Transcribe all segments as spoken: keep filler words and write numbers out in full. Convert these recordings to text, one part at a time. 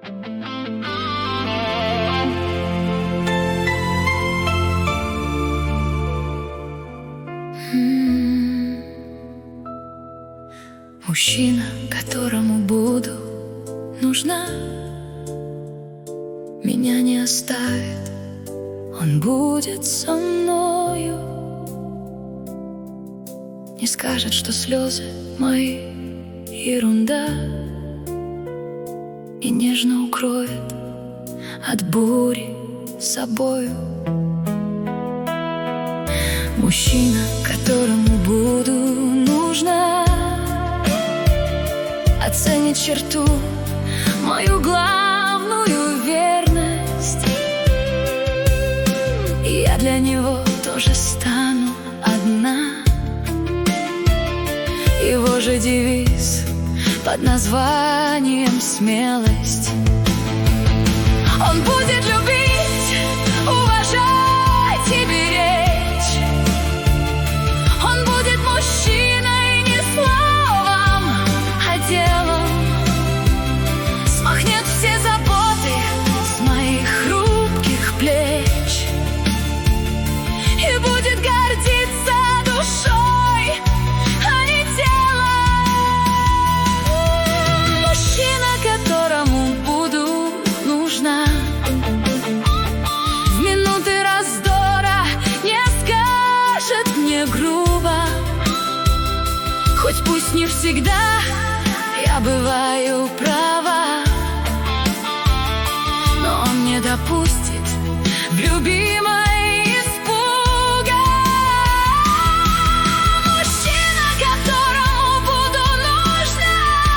Мужчина, которому буду нужна, меня не оставит, он будет со мною. Не скажет, что слезы мои ерунда, и нежно укроет от бури собою. Мужчина, которому буду нужна, оценит черту, мою главную верность, и я для него тоже стану одна. Его же девиз под названием смелость. Он будет любить, уважать и беречь. Он будет мужчиной не словом, а делом. Смахнет все заботы с моих хрупких плеч и будет гордиться душой, а не телом. Мужчина, которому буду нужна, в минуты раздора не скажет мне грубо. Хоть пусть не всегда я бываю права, но он не допустит в любимой испуга. Мужчина, которому буду нужна,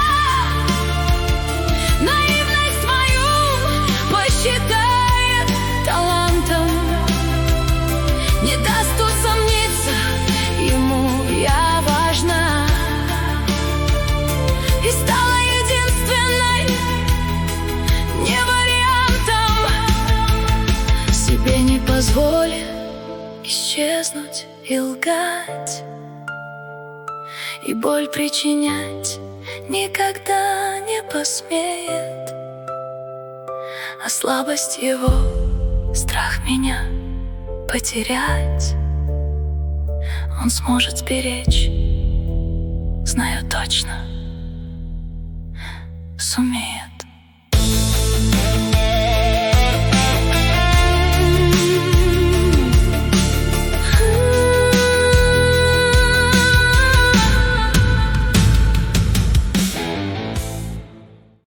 наивность мою посчитает талантом, не даст усомниться, ему я важна, и стала единственной, не вариантом. Себе не позволит исчезнуть и лгать, и боль причинять никогда не посмеет. А слабость его, страх меня потерять, он сможет сберечь, знаю точно, сумеет.